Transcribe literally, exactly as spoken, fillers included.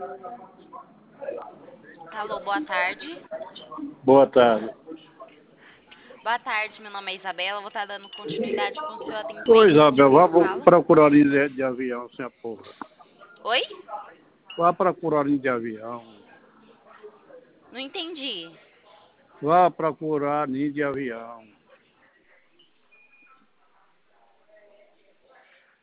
Alô, boa tarde. Boa tarde. Boa tarde, meu nome é Isabela. Vou estar dando continuidade com o seu Oi, atendimento. Com Isabel, quem vá fala? procurar linha de, de avião, sem a porra. Oi? Vá procurar linha de avião. Não entendi. Vá procurar linha de avião.